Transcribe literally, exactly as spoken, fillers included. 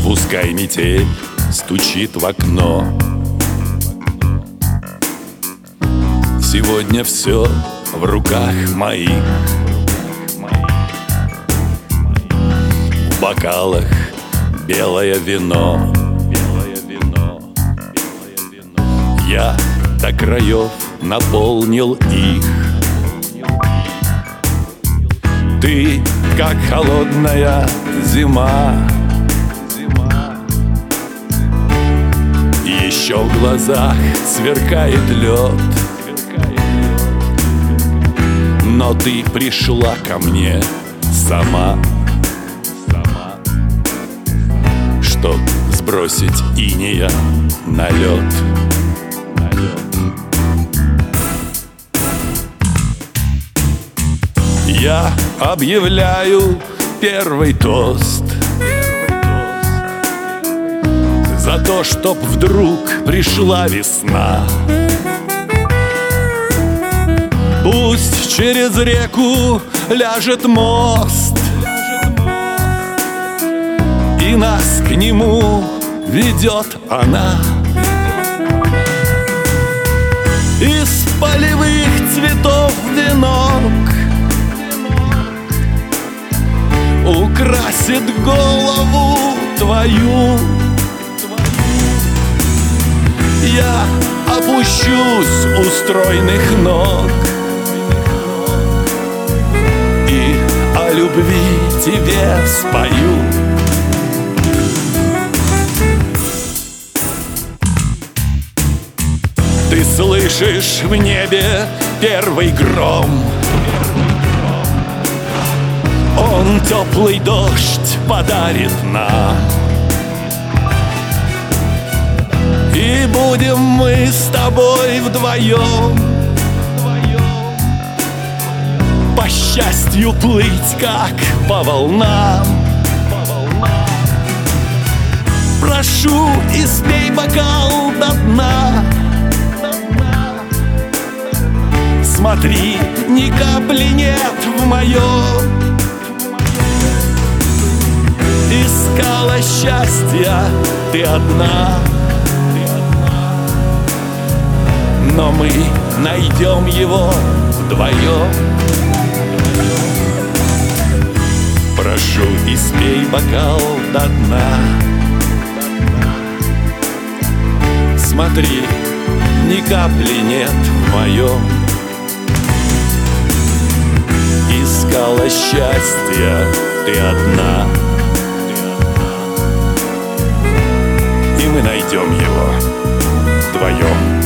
Пускай метель стучит в окно. Сегодня все в руках моих. В бокалах белое вино. Я до краев наполнил их. Ты, как холодная зима. Еще в глазах сверкает лед. Но ты пришла ко мне сама, чтоб сбросить инея на лед. Я объявляю первый тост за то, чтоб вдруг пришла весна. Пусть через реку ляжет мост, и нас к нему ведет она. Из полевых цветов венок украсит голову твою. Я опущусь у стройных ног и о любви тебе спою. Ты слышишь в небе первый гром. Он теплый дождь подарит нам. И будем мы с тобой вдвоем по счастью плыть, как по волнам. Прошу, испей бокал до дна. Смотри, ни капли нет в моем. Искала счастья ты одна, но мы найдем его вдвоем. Прошу, испей бокал до дна. Смотри, ни капли нет в моем. Искала счастья ты одна, и мы найдем его вдвоем.